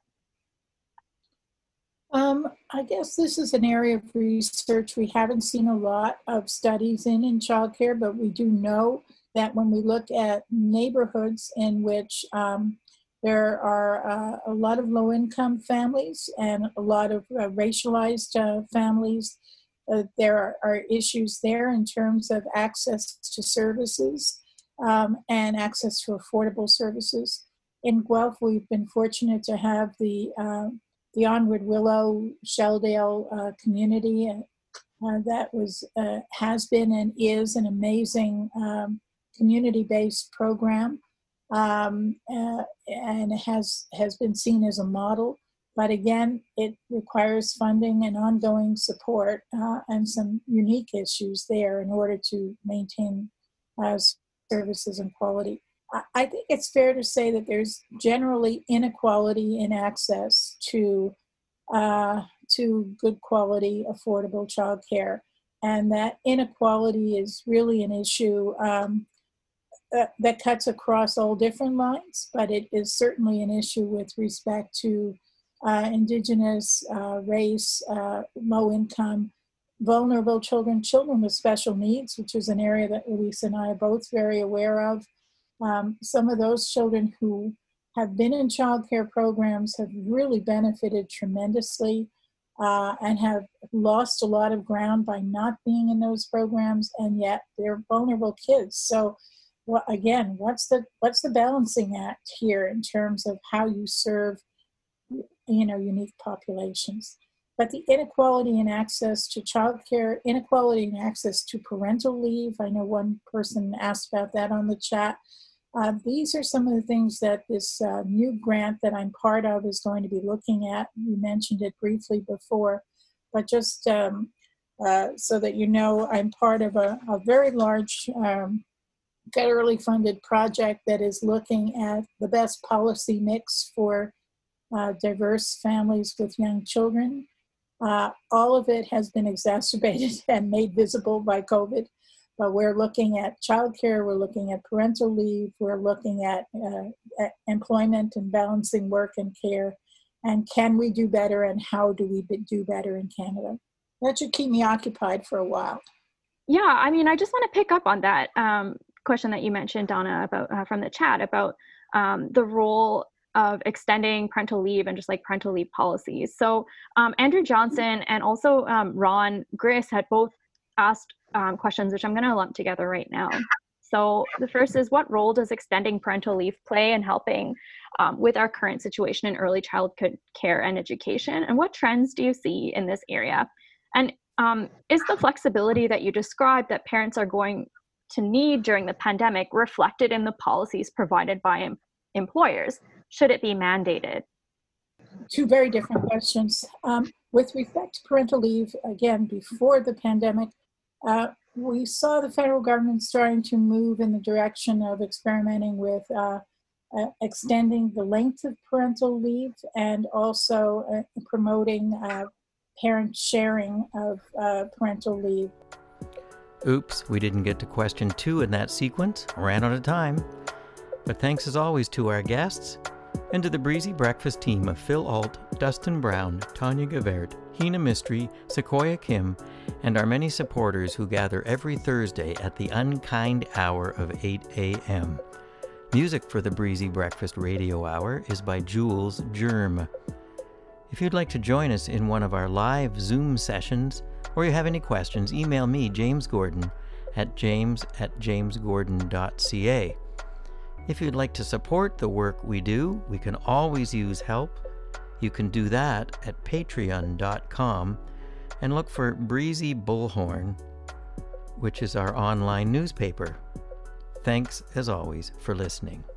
Speaker 3: Um, I guess this is an area of research we haven't seen a lot of studies in in childcare, but we do know that when we look at neighborhoods in which um, there are uh, a lot of low-income families and a lot of uh, racialized uh, families, uh, there are, are issues there in terms of access to services um, and access to affordable services. In Guelph, we've been fortunate to have the uh, the Onward Willow Shelldale uh, community uh, that was uh, has been and is an amazing um, community-based program, um, uh, and has has been seen as a model. But again, it requires funding and ongoing support uh, and some unique issues there in order to maintain uh, services and quality. I, I think it's fair to say that there's generally inequality in access to uh, to good quality, affordable childcare, and that inequality is really an issue um, Uh, that cuts across all different lines, but it is certainly an issue with respect to uh, Indigenous, uh, race, uh, low income, vulnerable children, children with special needs, which is an area that Elise and I are both very aware of. Um, some of those children who have been in childcare programs have really benefited tremendously uh, and have lost a lot of ground by not being in those programs, and yet they're vulnerable kids. So, well, again, what's the what's the balancing act here in terms of how you serve, you know, unique populations? But the inequality in access to childcare, inequality in access to parental leave, I know one person asked about that on the chat. Uh, these are some of the things that this uh, new grant that I'm part of is going to be looking at. You mentioned it briefly before, but just um, uh, so that you know, I'm part of a, a very large um, federally funded project that is looking at the best policy mix for uh, diverse families with young children. Uh, all of it has been exacerbated and made visible by COVID, but we're looking at childcare, we're looking at parental leave, we're looking at, uh, at employment and balancing work and care, and can we do better and how do we do better in Canada? That should keep me occupied for a while.
Speaker 2: Yeah, I mean, I just want to pick up on that um, question that you mentioned, Donna, about uh, from the chat about um, the role of extending parental leave and just like parental leave policies. So um, Andrew Johnson and also um, Ron Griss had both asked um, questions, which I'm going to lump together right now. So the first is, what role does extending parental leave play in helping um, with our current situation in early childhood care and education? And what trends do you see in this area? And um, is the flexibility that you described that parents are going to need during the pandemic reflected in the policies provided by em- employers? Should it be mandated?
Speaker 3: Two very different questions. Um, with respect to parental leave, again, before the pandemic, uh, we saw the federal government starting to move in the direction of experimenting with uh, uh, extending the length of parental leave and also uh, promoting uh, parent sharing of uh, parental leave.
Speaker 1: Oops, we didn't get to question two in that sequence. Ran out of time. But thanks as always to our guests, and to the Breezy Breakfast team of Phil Alt, Dustin Brown, Tanya Gavert, Hina Mistry, Sequoia Kim, and our many supporters who gather every Thursday at the unkind hour of eight a.m. Music for the Breezy Breakfast Radio Hour is by Jules Germ. If you'd like to join us in one of our live Zoom sessions, or you have any questions, email me, James Gordon, at james at jamesgordon dot c a. If you'd like to support the work we do, we can always use help. You can do that at patreon dot com and look for Breezy Bullhorn, which is our online newspaper. Thanks, as always, for listening.